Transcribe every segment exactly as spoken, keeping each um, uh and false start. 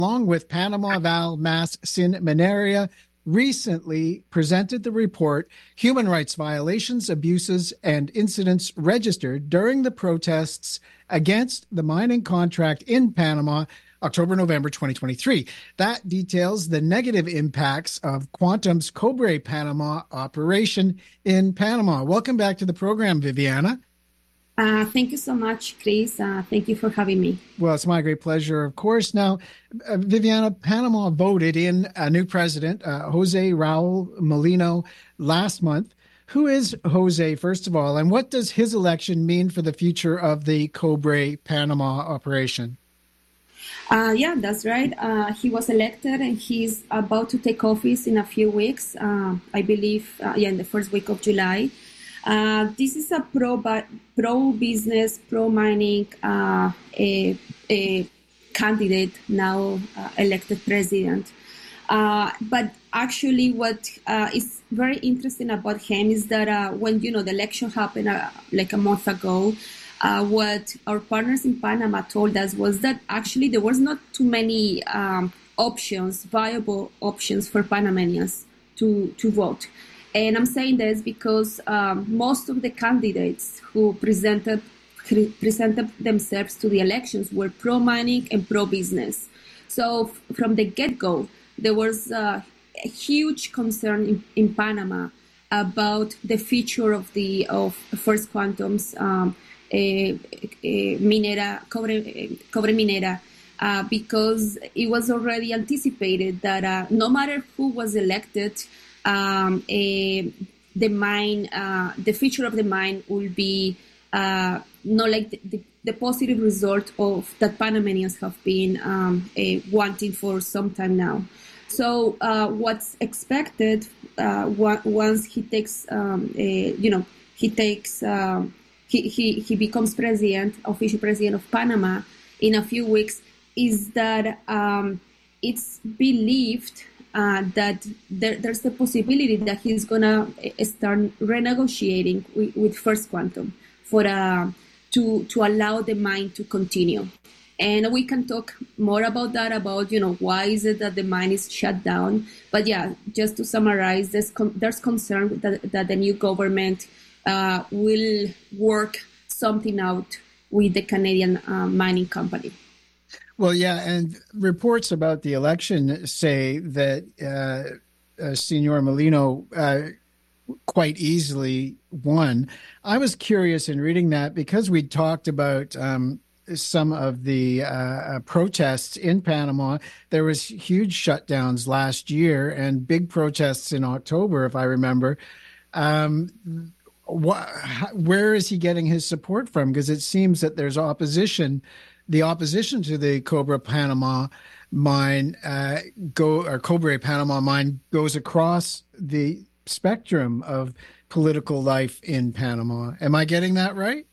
along with Panama Val Mas Sin Mineria, recently presented the report Human Rights Violations, Abuses, and Incidents Registered During the Protests Against the Mining Contract in Panama, October-November twenty twenty-three. That details the negative impacts of Quantum's Cobre Panama operation in Panama. Welcome back to the program, Viviana. Uh, thank you so much, Chris. Uh, thank you for having me. Well, it's my great pleasure, of course. Now, uh, Viviana, Panama voted in a new president, uh, Jose Raul Mulino, last month. Who is Jose, first of all, and what does his election mean for the future of the Cobre Panama operation? Uh, yeah, that's right. Uh, he was elected and he's about to take office in a few weeks, uh, I believe, uh, yeah, in the first week of July. Uh, this is a pro pro business, pro mining uh, a, a candidate, now uh, elected president. Uh, but actually, what uh, is very interesting about him is that uh, when you know the election happened uh, like a month ago, uh, what our partners in Panama told us was that actually there was not too many um, options, viable options for Panamanians to to vote. And I'm saying this because um, most of the candidates who presented presented themselves to the elections were pro-mining and pro-business. So f- from the get-go, there was uh, a huge concern in, in Panama about the future of the of First Quantum's um, a, a minera, cobre, cobre minera, uh, because it was already anticipated that uh, no matter who was elected, Um, a, the mine, uh, the future of the mine will be uh, not like the, the, the positive result of that Panamanians have been um, a, wanting for some time now. So uh, what's expected uh, w- once he takes, um, a, you know, he takes, um, he, he he becomes president, official president of Panama in a few weeks, is that um, it's believed. Uh, that there, there's the possibility that he's going to start renegotiating with, with First Quantum for uh, to to allow the mine to continue. And we can talk more about that, about, you know, why is it that the mine is shut down. But yeah, just to summarize, there's, con- there's concern that, that the new government uh, will work something out with the Canadian uh, mining company. Well, yeah, and reports about the election say that uh, uh, Senor Mulino uh, quite easily won. I was curious in reading that because we talked about um, some of the uh, protests in Panama. There was huge shutdowns last year and big protests in October, if I remember. Um, wh- where is he getting his support from? Because it seems that there's opposition. The opposition to the Cobre Panama mine uh, go or Cobre Panama mine goes across the spectrum of political life in Panama. Am I getting that right?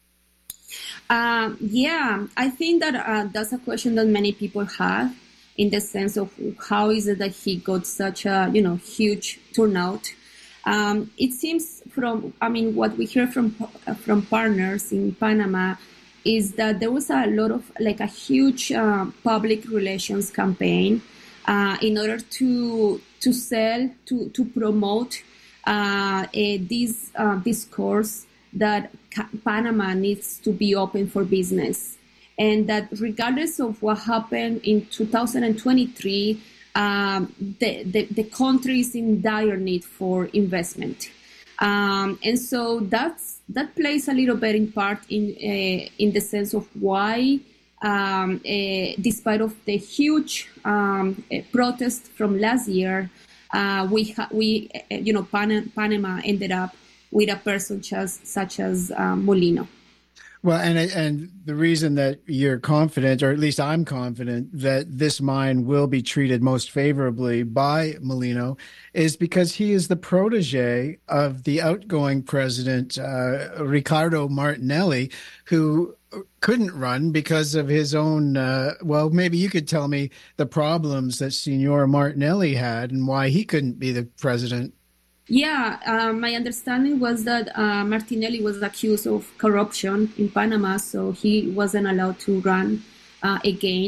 Uh, yeah, I think that uh, that's a question that many people have, in the sense of how is it that he got such a you know huge turnout. Um, it seems from I mean what we hear from from partners in Panama is that there was a lot of, like a huge uh, public relations campaign uh, in order to to sell, to, to promote uh, a, this uh, discourse that ca- Panama needs to be open for business. And that regardless of what happened in two thousand twenty-three, um, the, the, the country is in dire need for investment. Um, and so that's that plays a little bit in part in uh, in the sense of why, um, uh, despite of the huge um, uh, protest from last year, uh, we ha- we uh, you know Pan- Panama ended up with a person just, such as uh, Mulino. Well, and and the reason that you're confident, or at least I'm confident, that this mine will be treated most favorably by Mulino is because he is the protege of the outgoing president, uh, Ricardo Martinelli, who couldn't run because of his own, uh, well, maybe you could tell me the problems that Senor Martinelli had and why he couldn't be the president. Yeah, uh, my understanding was that uh, Martinelli was accused of corruption in Panama, so he wasn't allowed to run uh, again.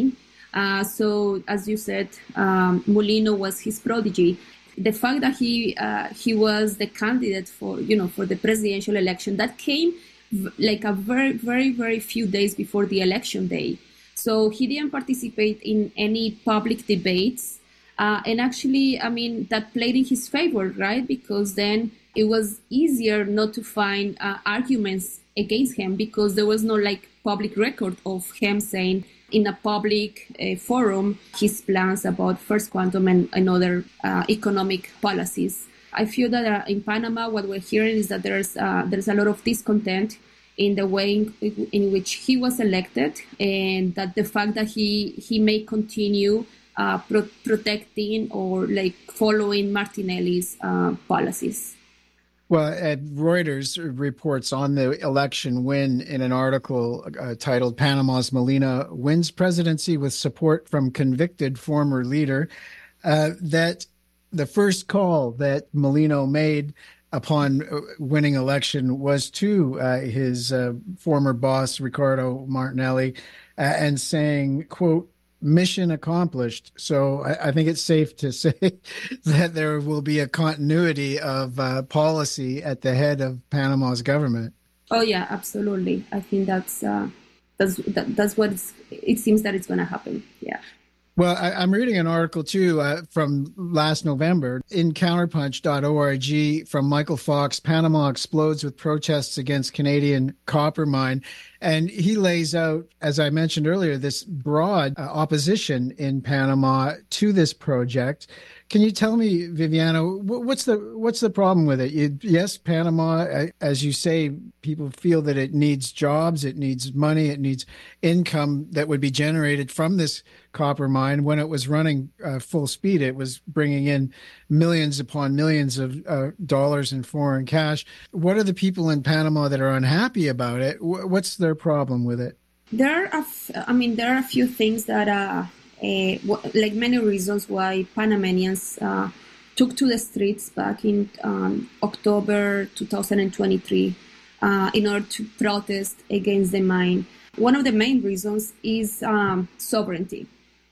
Uh, so, as you said, um, Molino was his prodigy. The fact that he uh, he was the candidate for you know for the presidential election that came v- like a very very very few days before the election day. So he didn't participate in any public debates, uh, and actually, I mean, that played in his favor, right? Because then it was easier not to find uh, arguments against him because there was no like public record of him saying in a public uh, forum his plans about First Quantum and, and other uh, economic policies. I feel that uh, in Panama, what we're hearing is that there's uh, there's a lot of discontent in the way in, in which he was elected, and that the fact that he he may continue uh, pro- protecting or like following Martinelli's uh, policies. Well, Ed, Reuters reports on the election win in an article uh, titled Panama's Molina Wins Presidency with Support from Convicted Former Leader, uh, that the first call that Molino made upon winning election was to uh, his uh, former boss, Ricardo Martinelli, uh, and saying, quote, mission accomplished. So I, I think it's safe to say that there will be a continuity of uh, policy at the head of Panama's government. Oh yeah, absolutely. I think that's uh, that's that, that's what it's, it seems that it's going to happen. Yeah. Well, I, I'm reading an article, too, uh, from last November in counterpunch dot org from Michael Fox. Panama explodes with protests against Canadian copper mine. And he lays out, as I mentioned earlier, this broad uh, opposition in Panama to this project. Can you tell me, Viviana, what's the what's the problem with it? You, yes, Panama, as you say, people feel that it needs jobs, it needs money, it needs income that would be generated from this copper mine. When it was running uh, full speed, it was bringing in millions upon millions of uh, dollars in foreign cash. What are the people in Panama that are unhappy about it? What's their problem with it? There are, a f- I mean, there are a few things that are. Uh, like many reasons why Panamanians uh, took to the streets back in um, October twenty twenty-three uh, in order to protest against the mine. One of the main reasons is um, sovereignty.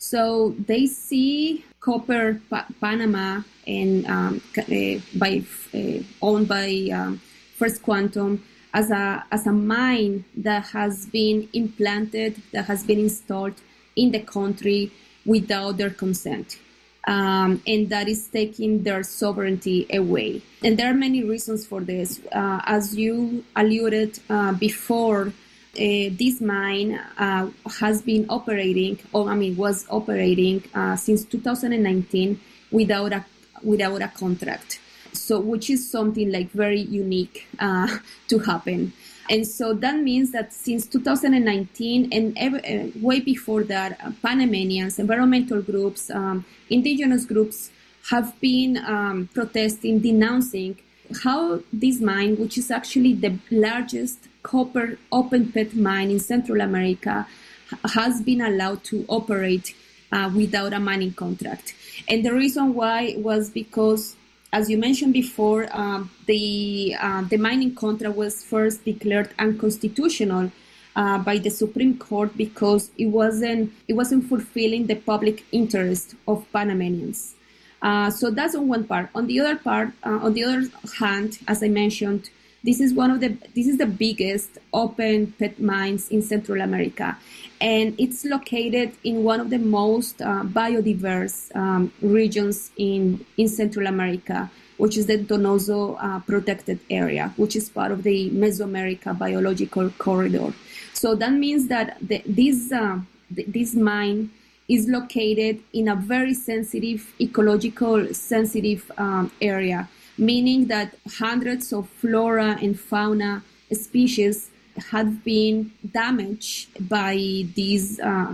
So they see Copper pa- Panama and um, uh, by uh, owned by um, First Quantum as a as a mine that has been implanted, that has been installed in the country without their consent. Um, and that is taking their sovereignty away. And there are many reasons for this. Uh, as you alluded uh, before, uh, this mine uh, has been operating, or I mean, was operating uh, since two thousand nineteen without a without a contract. So, which is something like very unique uh, to happen. And so that means that since two thousand nineteen and ever, uh, way before that, uh, Panamanians, environmental groups, um, indigenous groups have been um, protesting, denouncing how this mine, which is actually the largest copper open pit mine in Central America, has been allowed to operate uh, without a mining contract. And the reason why was because, as you mentioned before, um, the uh, the mining contract was first declared unconstitutional uh, by the Supreme Court because it wasn't it wasn't fulfilling the public interest of Panamanians. Uh, so that's on one part. On the other part, uh, on the other hand, as I mentioned, this is one of the this is the biggest open pit mines in Central America, and it's located in one of the most uh, biodiverse um, regions in in Central America, which is the Donoso uh, protected area, which is part of the Mesoamerica biological corridor. So that means that the, this uh, the, this mine is located in a very sensitive, ecological sensitive um, area, meaning that hundreds of flora and fauna species have been damaged by this uh,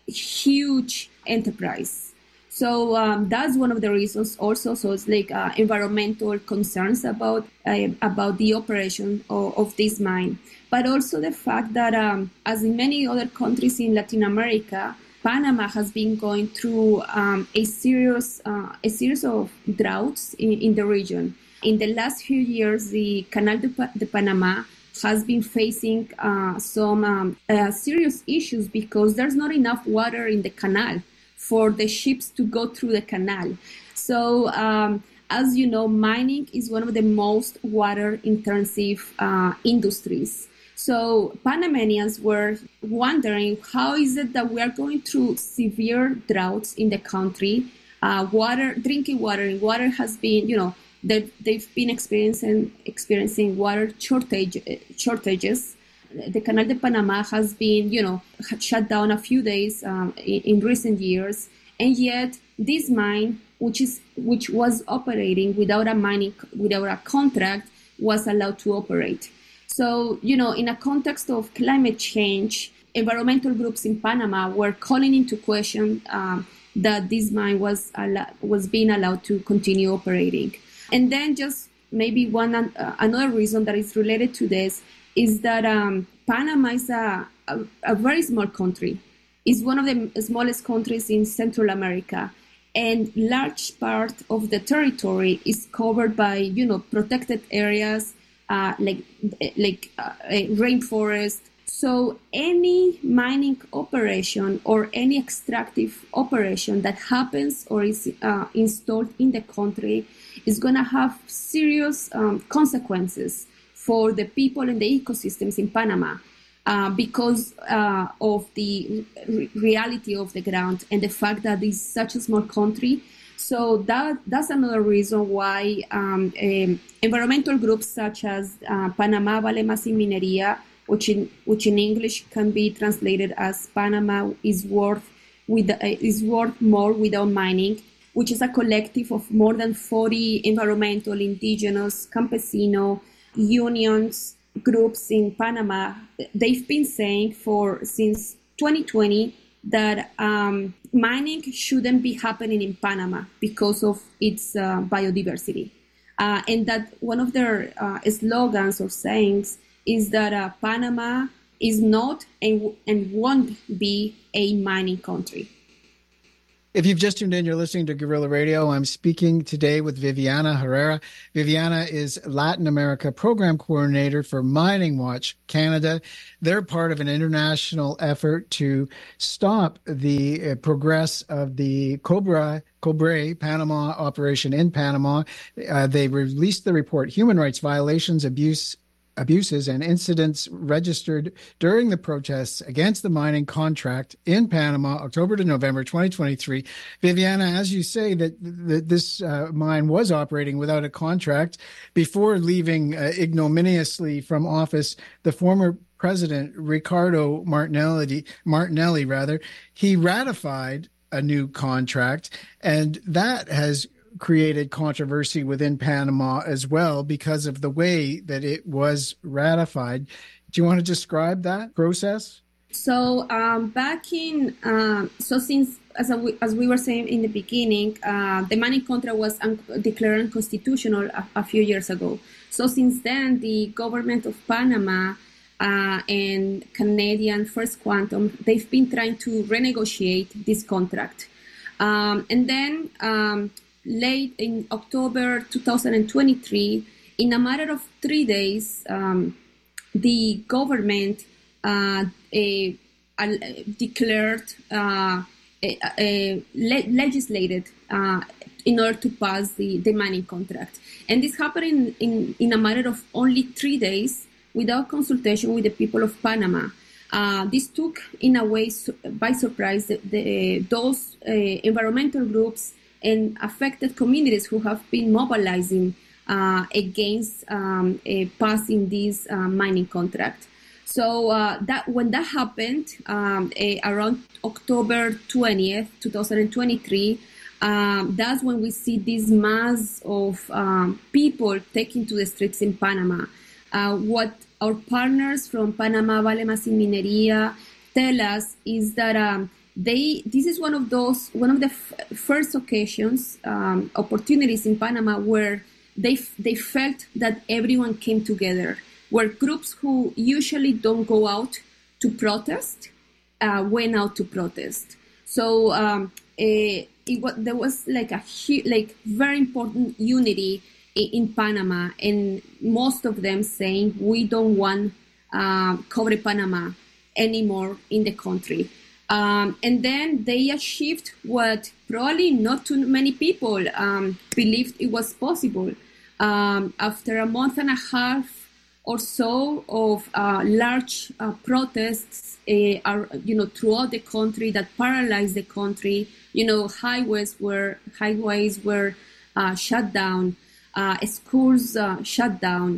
huge enterprise. So um, that's one of the reasons also. So it's like uh, environmental concerns about uh, about the operation of, of this mine, but also the fact that um, as in many other countries in Latin America, Panama has been going through um, a serious uh, a series of droughts in, in the region. In the last few years, the Canal de, pa- de Panama has been facing uh, some um, uh, serious issues because there's not enough water in the canal for the ships to go through the canal. So, um, as you know, mining is one of the most water-intensive uh, industries. So Panamanians were wondering, how is it that we are going through severe droughts in the country? Uh, water, drinking water, and water has been, you know, they've, they've been experiencing experiencing water shortage shortages. The Canal de Panama has been, you know, shut down a few days um, in, in recent years, and yet this mine, which is which was operating without a mining without a contract, was allowed to operate. So, you know, in a context of climate change, environmental groups in Panama were calling into question um, that this mine was al- was being allowed to continue operating. And then just maybe one uh, another reason that is related to this is that um, Panama is a, a, a very small country. It's one of the smallest countries in Central America. And large part of the territory is covered by, you know, protected areas, Uh, like like uh, rainforest. So any mining operation or any extractive operation that happens or is uh, installed in the country is going to have serious um, consequences for the people and the ecosystems in Panama uh, because uh, of the re- reality of the ground and the fact that it's such a small country. So that that's another reason why um, um, environmental groups such as uh, Panamá vale más sin minería, which in which in English can be translated as Panama is worth with uh, is worth more without mining, which is a collective of more than forty environmental, indigenous, campesino unions groups in Panama. They've been saying for since twenty twenty that um, mining shouldn't be happening in Panama because of its uh, biodiversity. Uh, and that one of their uh, slogans or sayings is that uh, Panama is not and, and won't be a mining country. If you've just tuned in, you're listening to Guerrilla Radio. I'm speaking today with Viviana Herrera. Viviana is Latin America Program Coordinator for Mining Watch Canada. They're part of an international effort to stop the uh, progress of the Cobra, Cobre Panama operation in Panama. Uh, they released the report, Human Rights Violations, Abuse, Abuses and Incidents Registered During the Protests Against the Mining Contract in Panama, October to November twenty twenty-three. Viviana, as you say, that, that this uh, mine was operating without a contract before leaving uh, ignominiously from office, the former president, Ricardo Martinelli, Martinelli rather, he ratified a new contract, and that has created controversy within Panama as well because of the way that it was ratified. Do you want to describe that process? So um, back in, uh, so since, as, a, as we were saying in the beginning, uh, the mining contract was un- declared unconstitutional a, a few years ago. So since then, the government of Panama uh, and Canadian First Quantum, they've been trying to renegotiate this contract. Um, and then um, late in October two thousand twenty-three, in a matter of three days, um, the government uh, a, a declared, uh, a, a le- legislated uh, in order to pass the, the mining contract. And this happened in, in, in a matter of only three days without consultation with the people of Panama. Uh, this took, in a way, su- by surprise, the, the, those uh, environmental groups and affected communities who have been mobilizing uh, against um, uh, passing this uh, mining contract. So uh, that when that happened, um, uh, around October twentieth, twenty twenty-three, um, that's when we see this mass of um, people taking to the streets in Panama. Uh, what our partners from Panamá Vale Más Sin Minería tell us is that um, they this is one of those one of the f- first occasions, um, opportunities in Panama where they f- they felt that everyone came together, where groups who usually don't go out to protest uh, went out to protest. So um, it, it was, there was like a hu- like very important unity in Panama, and most of them saying we don't want uh, Cobre Panama anymore in the country. Um, and then they achieved what probably not too many people um, believed it was possible. Um, after a month and a half or so of uh, large uh, protests, uh, are, you know, throughout the country that paralyzed the country, you know, highways were highways were uh, shut down. Uh, schools uh, shut down.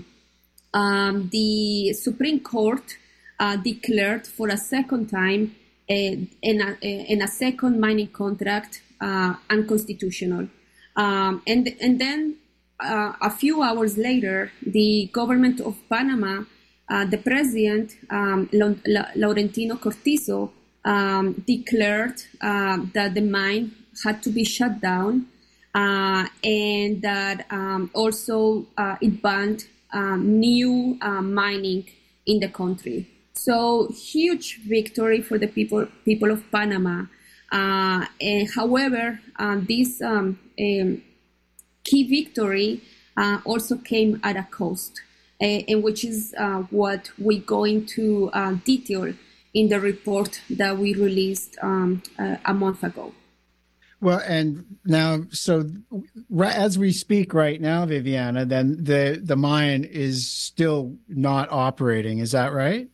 Um, the Supreme Court uh, declared for a second time a, in, a, in a second mining contract uh, unconstitutional. Um, and, and then uh, a few hours later, the government of Panama, uh, the president, um, Laurentino Cortizo, um, declared uh, that the mine had to be shut down. Uh, and that um, also uh, it banned um, new uh, mining in the country. So huge victory for the people people of Panama. Uh, and however, uh, this um, um, key victory uh, also came at a cost, uh, and which is uh, what we're going to uh, detail in the report that we released um, uh, a month ago. Well, and now, so right, as we speak right now, Viviana, then the, the mine is still not operating. Is that right?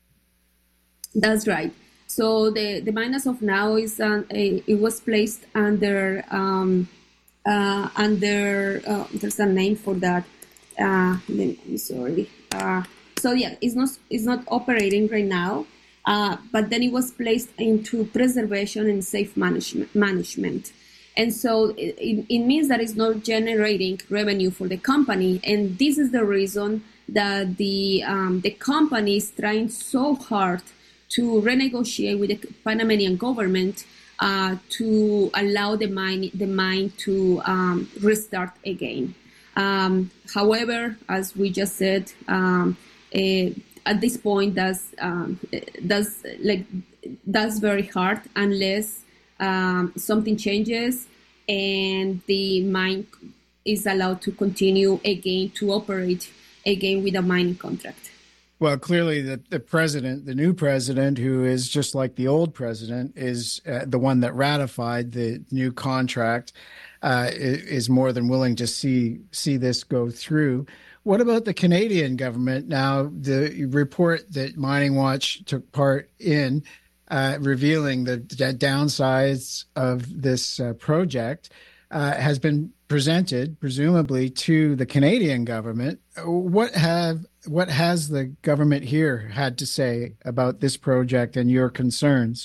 That's right. So the, the mine as of now is uh, a, it was placed under um, uh, under uh, there's a name for that. Uh, I'm sorry. Uh, so yeah, it's not it's not operating right now. Uh, but then it was placed into preservation and safe management management. And so it, it means that it's not generating revenue for the company. And this is the reason that the um, the company is trying so hard to renegotiate with the Panamanian government uh, to allow the mine the mine to um, restart again. Um, however, as we just said, um, uh, at this point, that's um, that's like that's very hard unless Um, something changes and the mine is allowed to continue again to operate again with a mining contract. Well, clearly the, the president, the new president, who is just like the old president, is uh, the one that ratified the new contract, uh, is more than willing to see see this go through. What about the Canadian government? Now, the report that Mining Watch took part in Uh, revealing the d- downsides of this uh, project uh, has been presented, presumably, to the Canadian government. What have what has the government here had to say about this project and your concerns?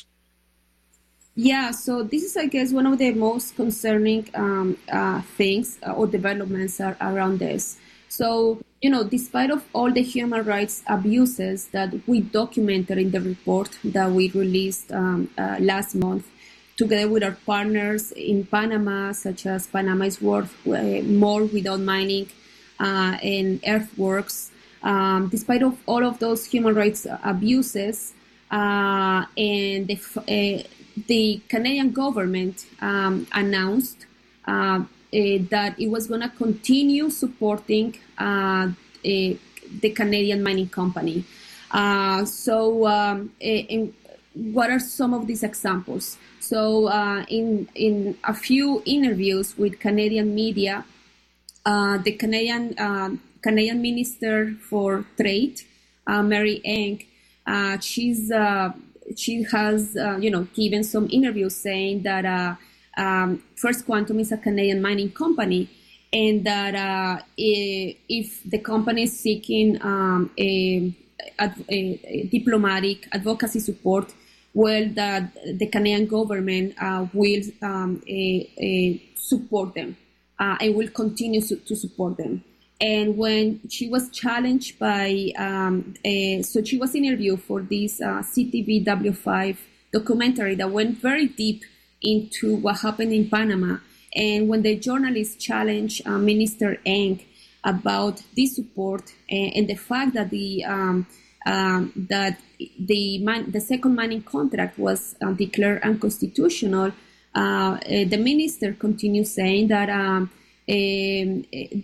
Yeah, so this is, I guess, one of the most concerning um, uh, things or developments are around this. So, you know, despite of all the human rights abuses that we documented in the report that we released um, uh, last month, together with our partners in Panama, such as Panama is worth uh, more without mining uh, and earthworks, um, despite of all of those human rights abuses, uh, and the, uh, the Canadian government um, announced uh, Uh, that it was going to continue supporting uh, uh, the Canadian mining company. Uh, so, um, in, what are some of these examples? So, uh, in in a few interviews with Canadian media, uh, the Canadian uh, Canadian Minister for Trade, uh, Mary Eng, uh, she's uh, she has uh, you know given some interviews saying that. Uh, Um, First Quantum is a Canadian mining company, and that uh, if the company is seeking um, a, a, a diplomatic advocacy support, well, that the Canadian government uh, will um, a, a support them uh, and will continue to, to support them. And when she was challenged by, um, a, so she was interviewed for this uh, C T V W five documentary that went very deep into what happened in Panama. And when the journalist challenged uh, Minister Eng about this support and, and the fact that the um, um, that the man, the second mining contract was uh, declared unconstitutional, uh, the minister continued saying that um, um,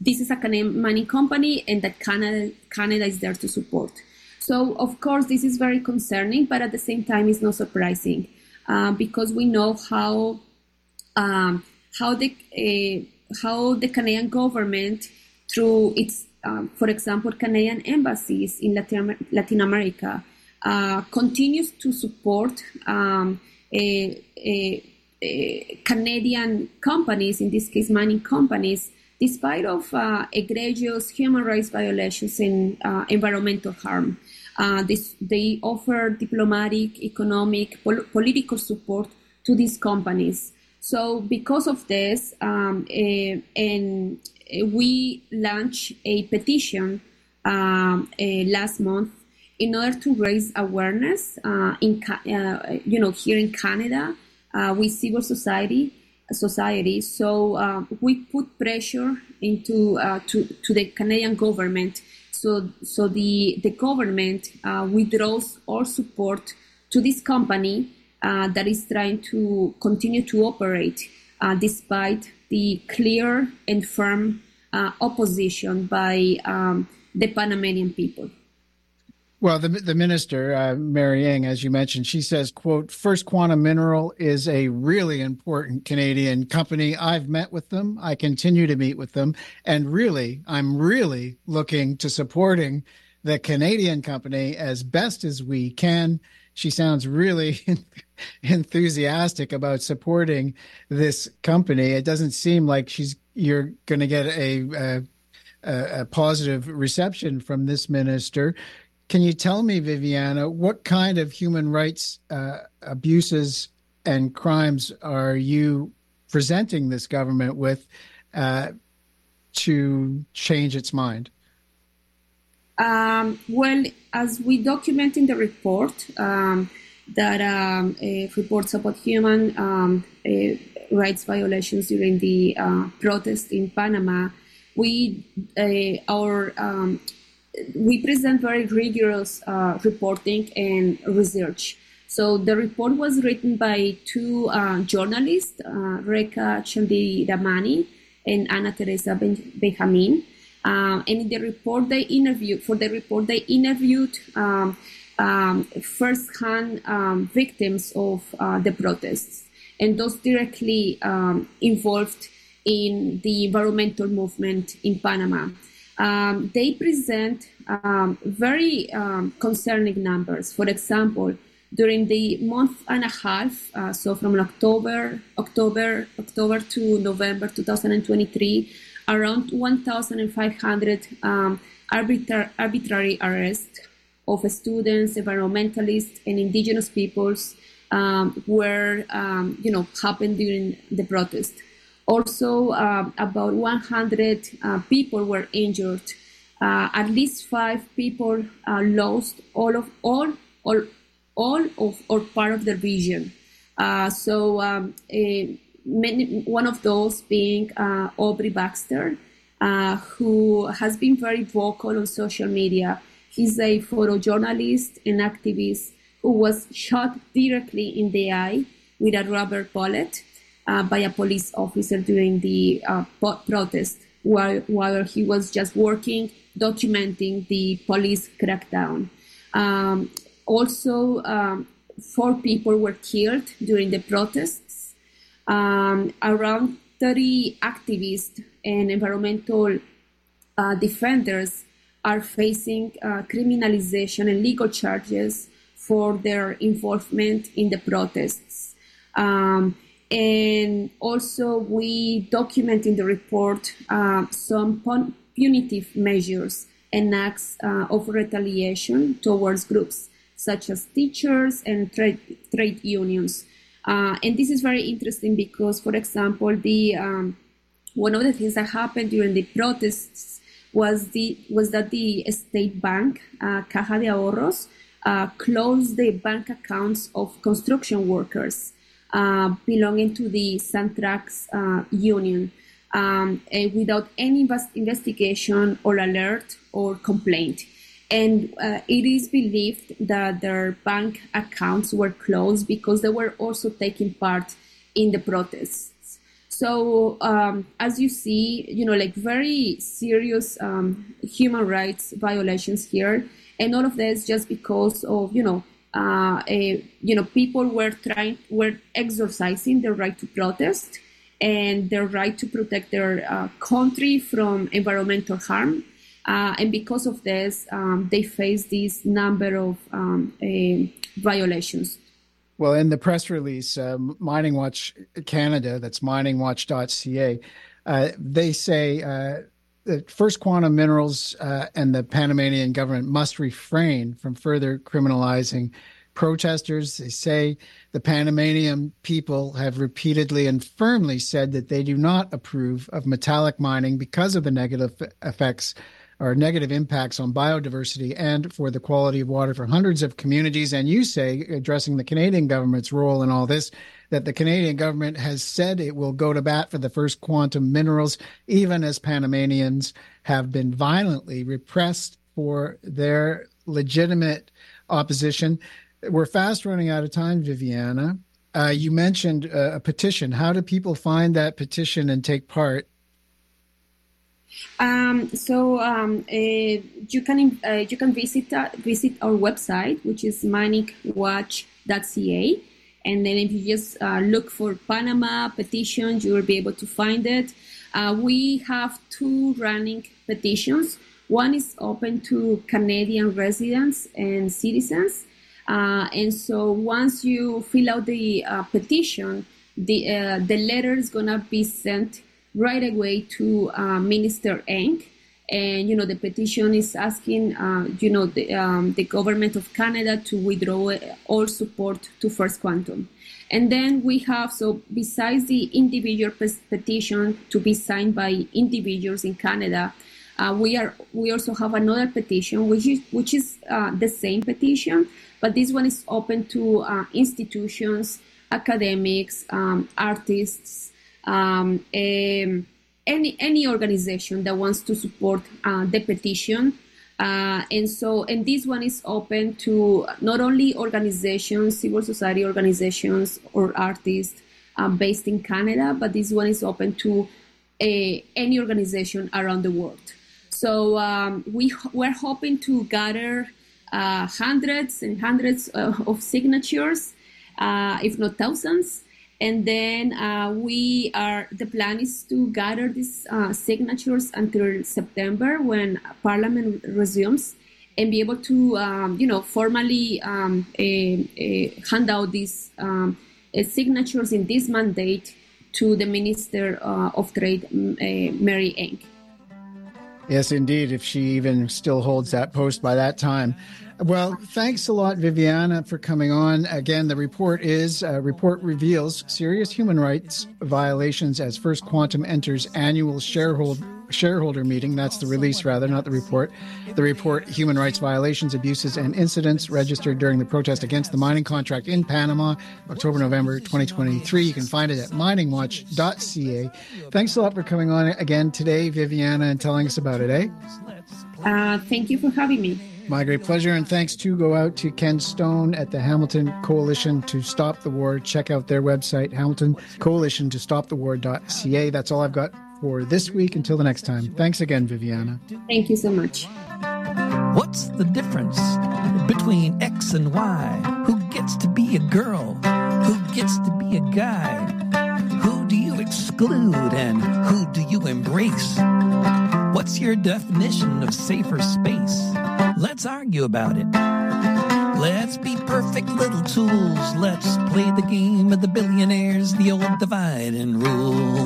this is a Canadian mining company and that Canada, Canada is there to support. So, of course, this is very concerning, but at the same time, it's not surprising uh, because we know how um, how the uh, how the Canadian government, through its, um, for example, Canadian embassies in Latin, Latin America, uh, continues to support um, a, a, a Canadian companies, in this case, mining companies, despite of uh, egregious human rights violations and uh, environmental harm. Uh, this, they offer diplomatic, economic, pol- political support to these companies. So because of this, um, uh, and we launched a petition um, uh, last month in order to raise awareness uh, in, uh, you know, here in Canada uh, with civil society. Society. So uh, we put pressure into uh, to to the Canadian government. So so the the government uh, withdraws all support to this company uh, that is trying to continue to operate uh, despite the clear and firm uh, opposition by um, the Panamanian people. Well, the the minister, uh, Mary Ng, as you mentioned, she says, quote, First Quantum Mineral is a really important Canadian company. I've met with them. I continue to meet with them. And really, I'm really looking to supporting the Canadian company as best as we can. She sounds really enthusiastic about supporting this company. It doesn't seem like she's you're going to get a, a, a positive reception from this minister. Can you tell me, Viviana, what kind of human rights uh, abuses and crimes are you presenting this government with uh, to change its mind? Um, well, as we document in the report, um, that um, uh, reports about human um, uh, rights violations during the uh, protest in Panama, we uh, our um, we present very rigorous uh, reporting and research. So the report was written by two uh, journalists, uh, Reka Chandiramani and Ana Teresa Benjamin. Uh, and in the report they interviewed, for the report they interviewed um, um, first-hand um, victims of uh, the protests, and those directly um, involved in the environmental movement in Panama. Um, they present um, very um, concerning numbers. For example, during the month and a half, uh, so from October, October, October to November two thousand twenty-three, around one thousand five hundred um, arbitra- arbitrary arrests of students, environmentalists, and indigenous peoples um, were, um, you know, happened during the protest. Also, uh, about one hundred uh, people were injured. Uh, at least five people uh, lost all of all, all, all of or part of the region. Uh, so, um, a, many, one of those being uh, Aubrey Baxter, uh, who has been very vocal on social media. He's a photojournalist and activist who was shot directly in the eye with a rubber bullet Uh, by a police officer during the uh, protest while, while he was just working, documenting the police crackdown. Um, also, um, four people were killed during the protests. Um, around thirty activists and environmental uh, defenders are facing uh, criminalization and legal charges for their involvement in the protests. Um, And also, we document in the report uh, some pun- punitive measures and acts uh, of retaliation towards groups such as teachers and trade, trade unions. Uh, and this is very interesting because, for example, the um, one of the things that happened during the protests was the was that the state bank, uh, Caja de Ahorros, uh, closed the bank accounts of construction workers Uh, belonging to the Santrax uh, union um, without any invest- investigation or alert or complaint. And uh, it is believed that their bank accounts were closed because they were also taking part in the protests. So um, as you see, you know, like very serious um, human rights violations here, and all of this just because of, you know, uh, a, you know, people were trying, were exercising their right to protest and their right to protect their uh, country from environmental harm. Uh, and because of this, um, they face this number of um, uh, violations. Well, in the press release, uh, Mining Watch Canada, that's mining watch dot c a, uh, they say uh, that First Quantum Minerals uh, and the Panamanian government must refrain from further criminalizing protesters. They say the Panamanian people have repeatedly and firmly said that they do not approve of metallic mining because of the negative effects or negative impacts on biodiversity and for the quality of water for hundreds of communities. And you say, addressing the Canadian government's role in all this, that the Canadian government has said it will go to bat for the First Quantum Minerals, even as Panamanians have been violently repressed for their legitimate opposition. We're fast running out of time, Viviana. Uh, you mentioned uh, a petition. How do people find that petition and take part? Um, so um, uh, you can uh, you can visit uh, visit our website, which is mining watch dot c a, and then if you just uh, look for Panama petitions, you will be able to find it. Uh, we have two running petitions. One is open to Canadian residents and citizens, uh, and so once you fill out the uh, petition, the uh, the letter is gonna be sent right away to uh, Minister Eng. And, you know, the petition is asking, uh, you know, the, um, the government of Canada to withdraw all support to First Quantum. And then we have, so besides the individual petition to be signed by individuals in Canada, uh, we are we also have another petition, which is, which is uh, the same petition, but this one is open to uh, institutions, academics, um, artists, Um, um, any any organization that wants to support uh, the petition, uh, and so and this one is open to not only organizations, civil society organizations or artists uh, based in Canada, but this one is open to a, any organization around the world. So um, we we're hoping to gather uh, hundreds and hundreds uh, of signatures, uh, if not thousands. And then uh, we are, the plan is to gather these uh, signatures until September when Parliament resumes and be able to, um, you know, formally um, a, a hand out these um, signatures in this mandate to the Minister uh, of Trade, uh, Mary Eng. Yes, indeed, if she even still holds that post by that time. Well, thanks a lot, Viviana, for coming on. Again, the report is, uh, report reveals serious human rights violations as First Quantum enters annual shareholder shareholder meeting. That's the release, rather, not the report. The report, human rights violations, abuses, and incidents registered during the protest against the mining contract in Panama, October, November twenty twenty-three. You can find it at mining watch dot c a. Thanks a lot for coming on again today, Viviana, and telling us about it, eh? Uh, thank you for having me. My great pleasure, and thanks to go out to Ken Stone at the Hamilton Coalition to Stop the War. Check out their website, Hamilton Coalition to Stop the War dot c a. That's all I've got for this week. Until the next time. Thanks again, Viviana. Thank you so much. What's the difference between X and Y? Who gets to be a girl? Who gets to be a guy? Who do you exclude and who do you embrace? What's your definition of safer space? Let's argue about it. Let's be perfect little tools. Let's play the game of the billionaires, the old divide and rule.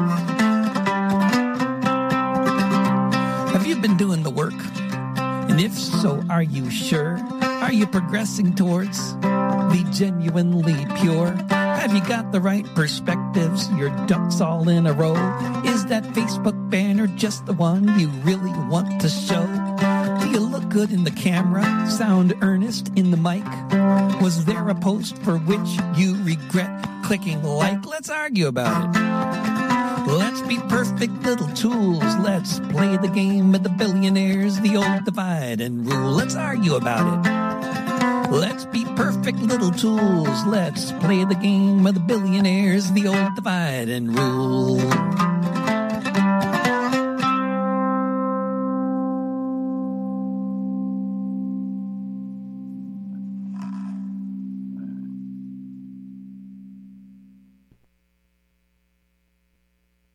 Have you been doing the work? And if so, are you sure? Are you progressing towards the genuinely pure? Have you got the right perspectives? Your ducks all in a row? Is that Facebook banner just the one you really want to show? Do you look good in the camera? Sound earnest in the mic? Was there a post for which you regret clicking like? Let's argue about it. Let's be perfect little tools. Let's play the game of the billionaires, the old divide and rule. Let's argue about it. Let's be perfect little tools. Let's play the game of the billionaires, the old divide and rule.